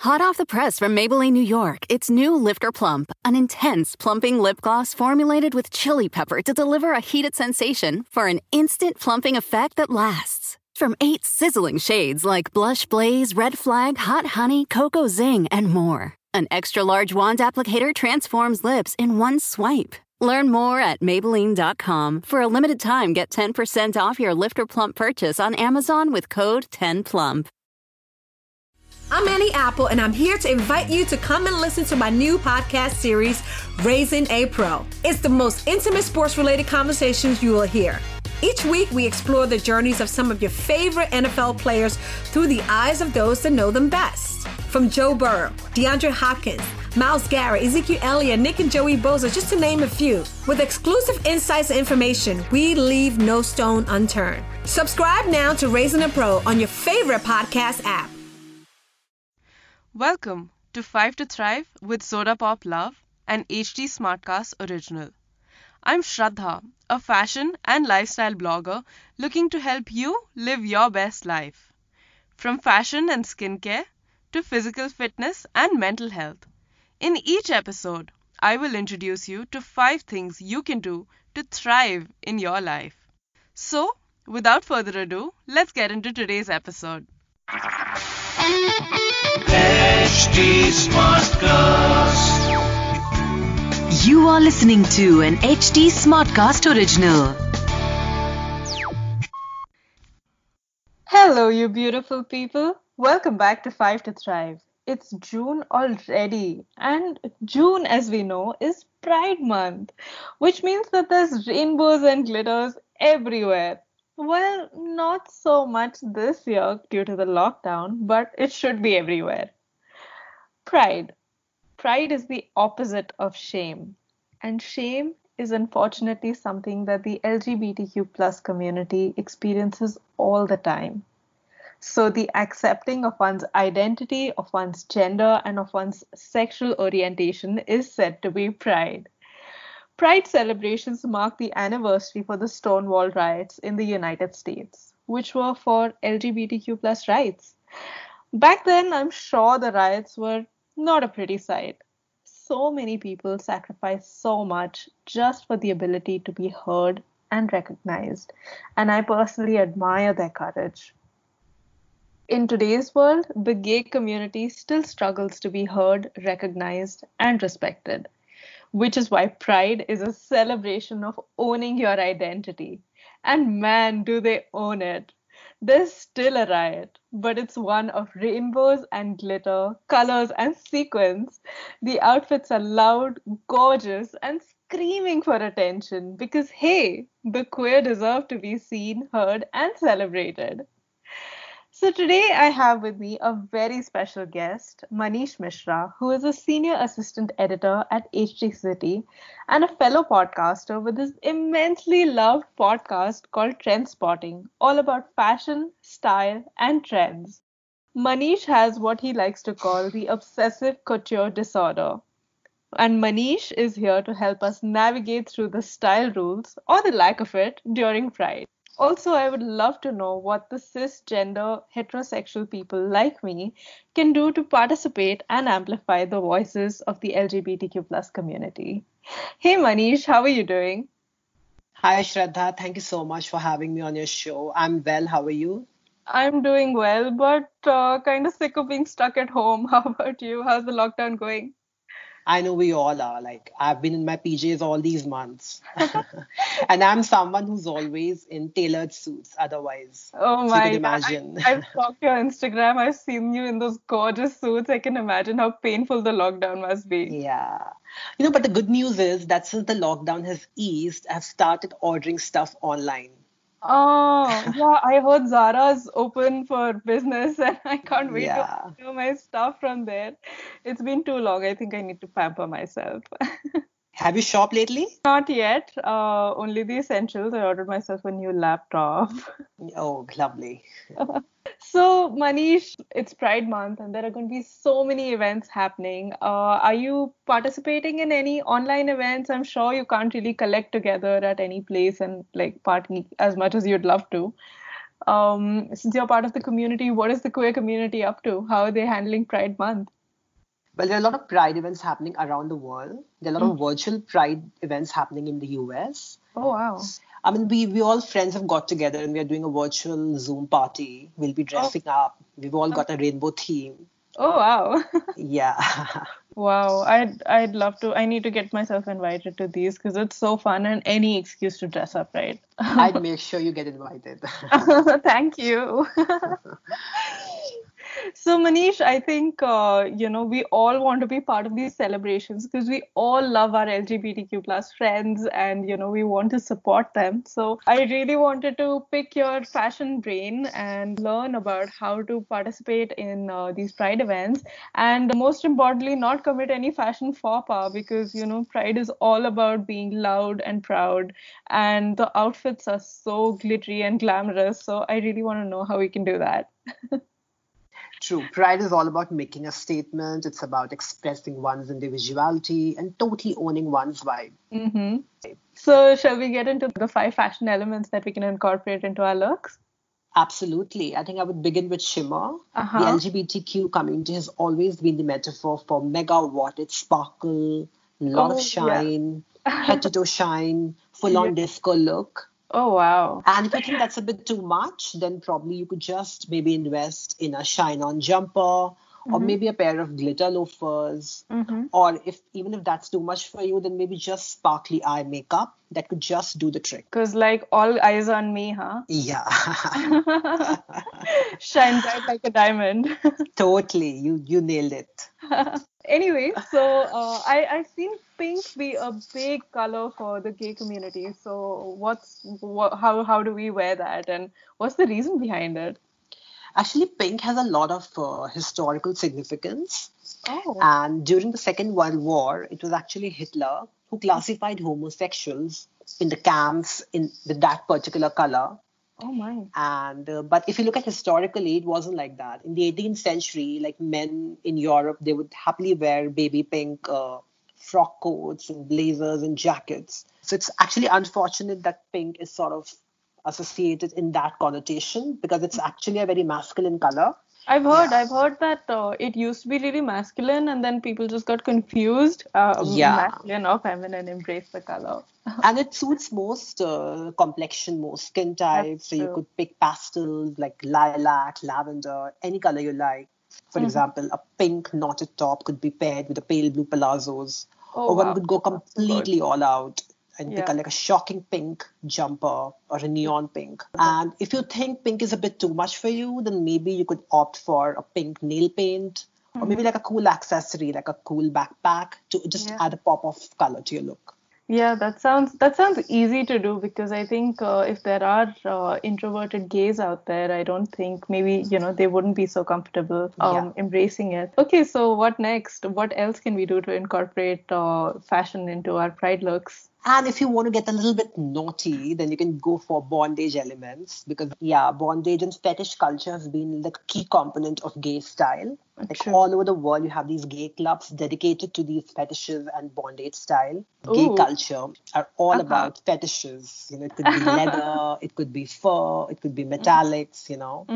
Hot off the press from Maybelline, New York, it's new Lifter Plump, an intense plumping lip gloss formulated with chili pepper to deliver a heated sensation for an instant plumping effect that lasts. From 8 sizzling shades like Blush Blaze, Red Flag, Hot Honey, Cocoa Zing, and more. An extra-large wand applicator transforms lips in one swipe. Learn more at Maybelline.com. For a limited time, get 10% off your Lifter Plump purchase on Amazon with code 10PLUMP. I'm Annie Apple, and I'm here to invite you to come and listen to my new podcast series, Raising a Pro. It's the most intimate sports-related conversations you will hear. Each week, we explore the journeys of some of your favorite NFL players through the eyes of those that know them best. From Joe Burrow, DeAndre Hopkins, Myles Garrett, Ezekiel Elliott, Nick and Joey Bosa, just to name a few. With exclusive insights and information, we leave no stone unturned. Subscribe now to Raising a Pro on your favorite podcast app. Welcome to 5 to Thrive with Soda Pop Love, an HD Smartcast original. I'm Shraddha, a fashion and lifestyle blogger looking to help you live your best life. From fashion and skincare to physical fitness and mental health. In each episode, I will introduce you to 5 things you can do to thrive in your life. So, without further ado, let's get into today's episode. HD Smartcast. You are listening to an HD Smartcast original. Hello, you beautiful people. Welcome back to 5 to Thrive. It's June already, and June, as we know, is Pride Month, which means that there's rainbows and glitters everywhere. Well, not so much this year due to the lockdown, but it should be everywhere. Pride. Pride is the opposite of shame. And shame is unfortunately something that the LGBTQ plus community experiences all the time. So the accepting of one's identity, of one's gender, and of one's sexual orientation is said to be pride. Pride celebrations mark the anniversary for the Stonewall riots in the United States, which were for LGBTQ plus rights. Back then, I'm sure the riots were not a pretty sight. So many people sacrificed so much just for the ability to be heard and recognized, and I personally admire their courage. In today's world, the gay community still struggles to be heard, recognized, and respected, which is why Pride is a celebration of owning your identity. And man, do they own it. There's still a riot, but it's one of rainbows and glitter, colors and sequins. The outfits are loud, gorgeous, and screaming for attention because, hey, the queer deserve to be seen, heard, and celebrated. So today I have with me a very special guest, Manish Mishra, who is a senior assistant editor at HT City and a fellow podcaster with his immensely loved podcast called Trend Spotting, all about fashion, style, and trends. Manish has what he likes to call the obsessive couture disorder. And Manish is here to help us navigate through the style rules, or the lack of it, during Pride. Also, I would love to know what the cisgender heterosexual people like me can do to participate and amplify the voices of the LGBTQ plus community. Hey Manish, how are you doing? Hi, Shraddha. Thank you so much for having me on your show. I'm well. How are you? I'm doing well, but kind of sick of being stuck at home. How about you? How's the lockdown going? I know we all are. Like, I've been in my PJs all these months. And I'm someone who's always in tailored suits otherwise. Oh So you can my, imagine. I've stalked your Instagram. I've seen you in those gorgeous suits. I can imagine how painful the lockdown must be. Yeah. But the good news is that since the lockdown has eased, I've started ordering stuff online. Oh, yeah, I heard Zara's open for business and I can't wait to Yeah. order my stuff from there. It's been too long. I think I need to pamper myself. Have you shopped lately? Not yet. Only the essentials. I ordered myself a new laptop. Oh, lovely. So, Manish, it's Pride Month and there are going to be so many events happening. Are you participating in any online events? I'm sure you can't really collect together at any place and like party as much as you'd love to. Since you're part of the community, what is the queer community up to? How are they handling Pride Month? Well, there are a lot of Pride events happening around the world. There are a lot of virtual Pride events happening in the US. Oh, wow. I mean, we all friends have got together and we are doing a virtual Zoom party. We'll be dressing up. We've all got a rainbow theme. Oh, wow. Yeah. Wow. I'd love to. I need to get myself invited to these because it's so fun and any excuse to dress up, right? I'd make sure you get invited. Thank you. So Manish, I think we all want to be part of these celebrations because we all love our LGBTQ plus friends and we want to support them. So I really wanted to pick your fashion brain and learn about how to participate in these Pride events, and most importantly, not commit any fashion faux pas because Pride is all about being loud and proud, and the outfits are so glittery and glamorous. So I really want to know how we can do that. True. Pride is all about making a statement. It's about expressing one's individuality and totally owning one's vibe. Mm-hmm. So shall we get into the 5 fashion elements that we can incorporate into our looks? Absolutely. I think I would begin with shimmer. Uh-huh. The LGBTQ community has always been the metaphor for mega wattage sparkle, lot of shine, head to toe shine, full-on disco look. Oh, wow. And if you think that's a bit too much, then probably you could just maybe invest in a shine-on jumper or maybe a pair of glitter loafers. Or even if that's too much for you, then maybe just sparkly eye makeup that could just do the trick. Because like all eyes on me, huh? Yeah. Shine bright like a diamond. Totally. You nailed it. Anyway, so I've seen pink be a big color for the gay community. So how do we wear that, and what's the reason behind it? Actually, pink has a lot of historical significance. Oh. And during the Second World War, it was actually Hitler who classified homosexuals in the camps with that particular color. Oh my. And but if you look at historically, it wasn't like that. In the 18th century, like men in Europe, they would happily wear baby pink frock coats and blazers and jackets. So it's actually unfortunate that pink is sort of associated in that connotation because it's actually a very masculine color. I've heard that it used to be really masculine and then people just got confused. Masculine or feminine, embrace the color. And it suits most complexion, most skin types. So you could pick pastels like lilac, lavender, any color you like. For example, a pink knotted top could be paired with a pale blue palazzos. Or one could go completely all out and pick like a shocking pink jumper or a neon pink. And if you think pink is a bit too much for you, then maybe you could opt for a pink nail paint or maybe like a cool accessory, like a cool backpack to just add a pop of color to your look. Yeah, that sounds easy to do because I think if there are introverted gays out there, I don't think maybe they wouldn't be so comfortable embracing it. Okay, so what next? What else can we do to incorporate fashion into our Pride looks? And if you want to get a little bit naughty, then you can go for bondage elements because, bondage and fetish culture has been the key component of gay style. Like all over the world, you have these gay clubs dedicated to these fetishes and bondage style. Gay culture are all about fetishes. It could be leather, it could be fur, it could be metallics,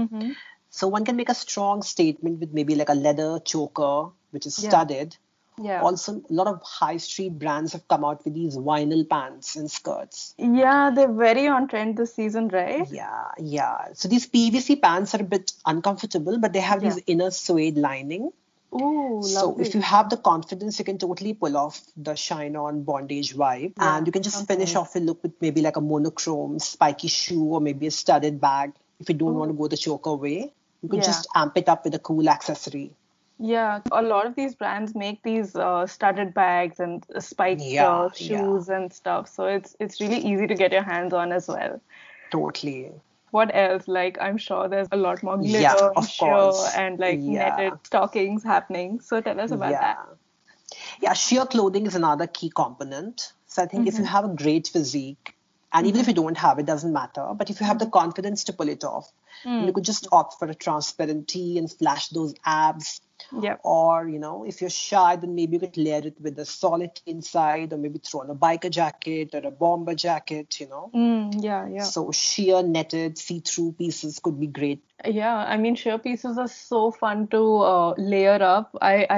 So one can make a strong statement with maybe like a leather choker, which is studded. Yeah. Also, a lot of high street brands have come out with these vinyl pants and skirts. Yeah, they're very on trend this season, right? Yeah. So these PVC pants are a bit uncomfortable, but they have these inner suede lining. Ooh, lovely. So if you have the confidence, you can totally pull off the shine-on bondage vibe. And you can just finish off your look with maybe like a monochrome spiky shoe or maybe a studded bag. If you don't want to go the choker way, you could just amp it up with a cool accessory. Yeah, a lot of these brands make these studded bags and spiked shoes and stuff. So it's really easy to get your hands on as well. Totally. What else? Like, I'm sure there's a lot more glitter and sheer and like netted stockings happening. So tell us about that. Yeah, sheer clothing is another key component. So I think if you have a great physique, and even if you don't have it, doesn't matter. But if you have the confidence to pull it off, You could just opt for a transparent tee and flash those abs. Yeah. Or, if you're shy, then maybe you could layer it with a solid tee inside, or maybe throw on a biker jacket or a bomber jacket, Yeah. So sheer netted see-through pieces could be great. Yeah, I mean, sheer pieces are so fun to layer up.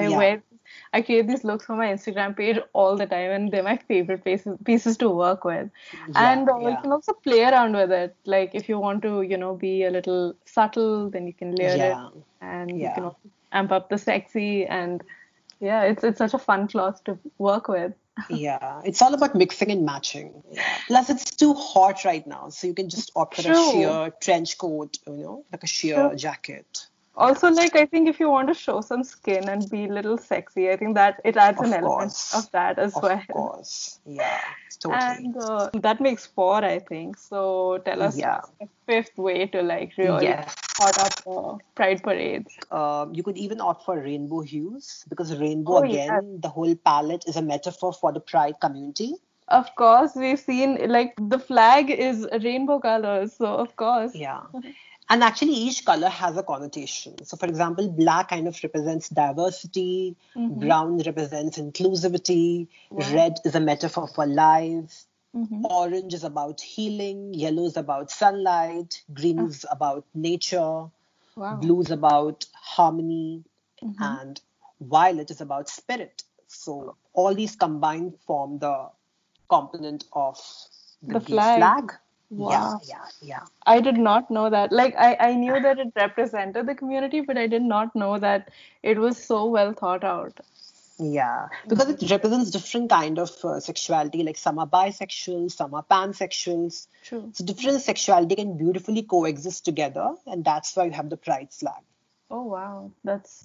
I create these looks for my Instagram page all the time, and they're my favorite pieces to work with. And you can also play around with it. Like if you want to, be a little subtle, then you can layer it, and you can also amp up the sexy. And yeah, it's such a fun cloth to work with. Yeah, it's all about mixing and matching. Plus, it's too hot right now, so you can just opt for a sheer trench coat, like a sheer jacket. Also, like, I think if you want to show some skin and be a little sexy, I think that it adds an element of that as well. Of course, yeah, totally. And that makes 4, I think. So tell us the 5th way to like really hot up pride parades. You could even opt for rainbow hues, because rainbow, the whole palette is a metaphor for the pride community. Of course, we've seen like the flag is rainbow colors, so of course. Yeah. And actually, each color has a connotation. So, for example, black kind of represents diversity, brown represents inclusivity, red is a metaphor for life, orange is about healing, yellow is about sunlight, green is about nature, blue is about harmony, and violet is about spirit. So, all these combined form the component of the gay flag. Wow. Yeah. I did not know that. Like, I knew that it represented the community, but I did not know that it was so well thought out. Yeah, because it represents different kind of sexuality. Like some are bisexual, some are pansexuals. True. So different sexuality can beautifully coexist together, and that's why you have the pride flag. Oh wow, that's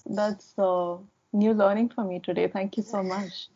new learning for me today. Thank you so much.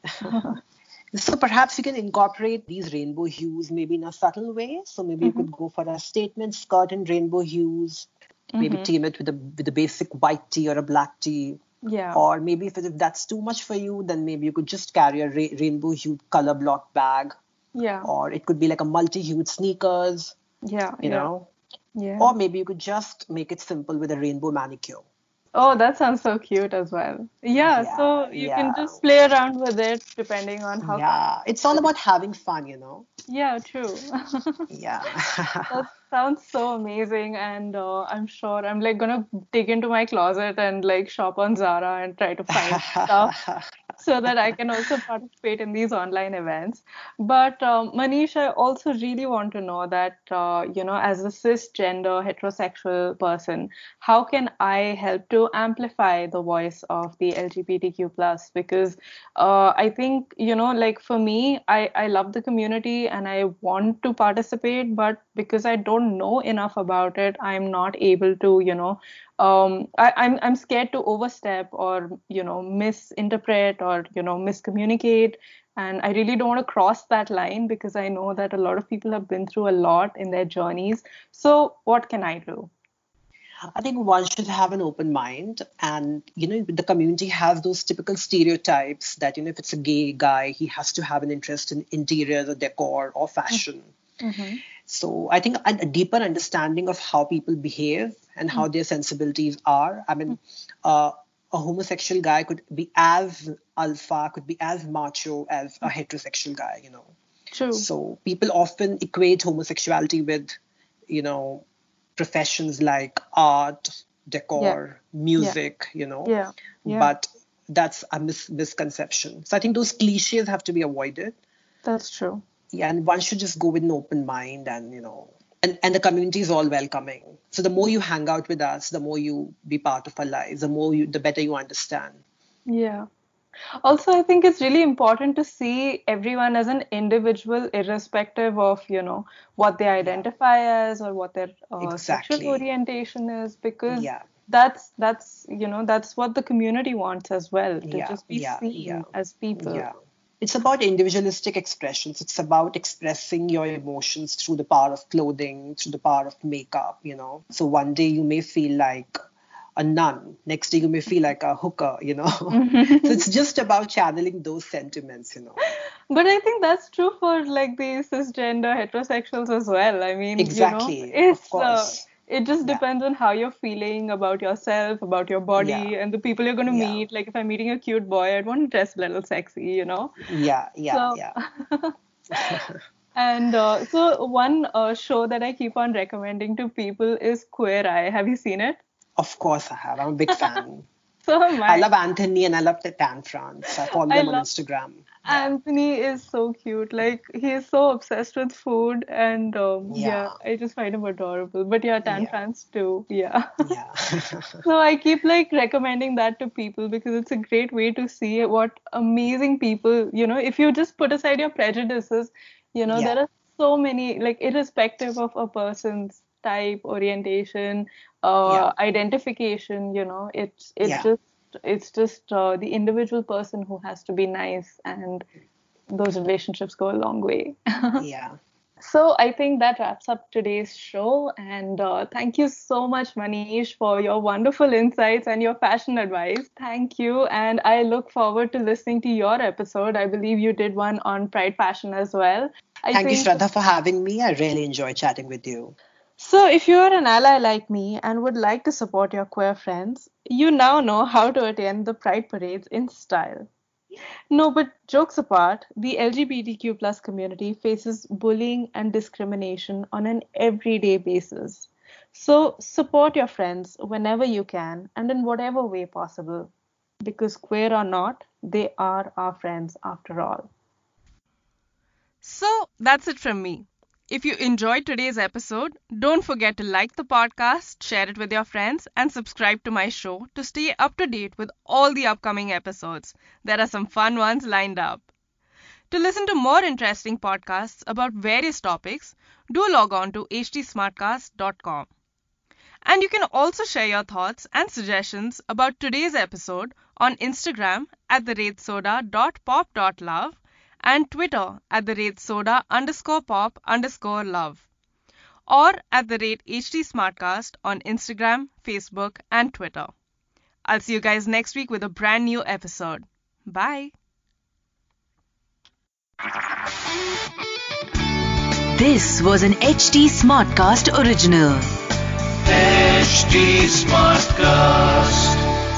So perhaps you can incorporate these rainbow hues maybe in a subtle way. So maybe you could go for a statement skirt in rainbow hues, maybe team it with a basic white tee or a black tee. Yeah. Or maybe if that's too much for you, then maybe you could just carry a rainbow hued color block bag. Yeah. Or it could be like a multi-hued sneakers. Yeah. You know. Yeah. Or maybe you could just make it simple with a rainbow manicure. Oh, that sounds so cute as well. Yeah, so you can just play around with it depending on how. Yeah, it's all about having fun, Yeah, true. Yeah. That sounds so amazing, and I'm sure I'm like gonna dig into my closet and like shop on Zara and try to find stuff so that I can also participate in these online events. But Manish, I also really want to know that as a cisgender heterosexual person, how can I help to amplify the voice of the LGBTQ plus? Because I think like for me, I love the community and I want to participate, but because I don't know enough about it, I'm not able to I'm scared to overstep or misinterpret or miscommunicate, and I really don't want to cross that line because I know that a lot of people have been through a lot in their journeys. So what can I do? I think one should have an open mind, and the community has those typical stereotypes that if it's a gay guy, he has to have an interest in interiors or decor or fashion. So I think a deeper understanding of how people behave and how their sensibilities are. I mean, a homosexual guy could be as alpha, could be as macho as a heterosexual guy, True. So people often equate homosexuality with, professions like art, decor, music, But that's a misconception. So I think those cliches have to be avoided. That's true. Yeah, and one should just go with an open mind and, and the community is all welcoming. So the more you hang out with us, the more you be part of our lives, the better you understand. Yeah. Also, I think it's really important to see everyone as an individual, irrespective of, what they identify as or what their sexual orientation is, because that's what the community wants as well, to just be seen as people. Yeah. It's about individualistic expressions. It's about expressing your emotions through the power of clothing, through the power of makeup, So one day you may feel like a nun. Next day you may feel like a hooker, So it's just about channeling those sentiments, But I think that's true for like the cisgender heterosexuals as well. I mean, exactly. It's of course. It just depends on how you're feeling about yourself, about your body, and the people you're going to meet. Like if I'm meeting a cute boy, I'd want to dress a little sexy, Yeah. And so one show that I keep on recommending to people is Queer Eye. Have you seen it? Of course I have. I'm a big fan. So am I. I love Anthony and I love Tan France. I follow them on Instagram. Anthony is so cute. Like he is so obsessed with food, and I just find him adorable. But Tan France too. Yeah. So I keep like recommending that to people because it's a great way to see what amazing people. If you just put aside your prejudices, there are so many, like irrespective of a person's type, orientation, identification. It's just the individual person who has to be nice, and those relationships go a long way. So I think that wraps up today's show, and thank you so much, Manish, for your wonderful insights and your fashion advice. Thank you, and I look forward to listening to your episode. I believe you did one on Pride Fashion as well. Thank you, Shraddha, for having me. I really enjoyed chatting with you. So if you're an ally like me and would like to support your queer friends, you now know how to attend the Pride parades in style. No, but jokes apart, the LGBTQ plus community faces bullying and discrimination on an everyday basis. So support your friends whenever you can and in whatever way possible. Because queer or not, they are our friends after all. So that's it from me. If you enjoyed today's episode, don't forget to like the podcast, share it with your friends, and subscribe to my show to stay up to date with all the upcoming episodes. There are some fun ones lined up. To listen to more interesting podcasts about various topics, do log on to htsmartcast.com. And you can also share your thoughts and suggestions about today's episode on Instagram at @soda.pop.love and Twitter at @soda_pop_love or at @HT Smartcast on Instagram, Facebook, and Twitter. I'll see you guys next week with a brand new episode. Bye. This was an HT Smartcast original. HT Smartcast.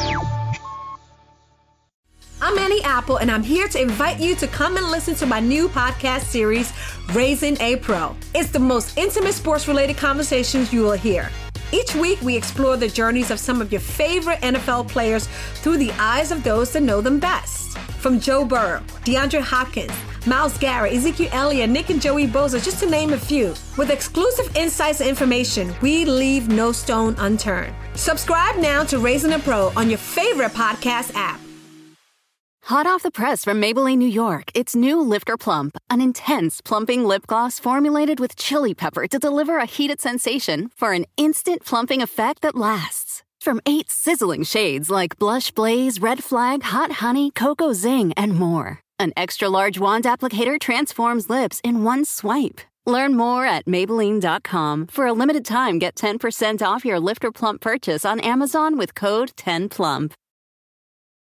I'm Annie Apple, and I'm here to invite you to come and listen to my new podcast series, Raising a Pro. It's the most intimate sports-related conversations you will hear. Each week, we explore the journeys of some of your favorite NFL players through the eyes of those that know them best. From Joe Burrow, DeAndre Hopkins, Myles Garrett, Ezekiel Elliott, Nick and Joey Bosa, just to name a few. With exclusive insights and information, we leave no stone unturned. Subscribe now to Raising a Pro on your favorite podcast app. Hot off the press from Maybelline, New York, it's new Lifter Plump, an intense plumping lip gloss formulated with chili pepper to deliver a heated sensation for an instant plumping effect that lasts. From 8 sizzling shades like Blush Blaze, Red Flag, Hot Honey, Cocoa Zing, and more. An extra-large wand applicator transforms lips in one swipe. Learn more at Maybelline.com. For a limited time, get 10% off your Lifter Plump purchase on Amazon with code 10PLUMP.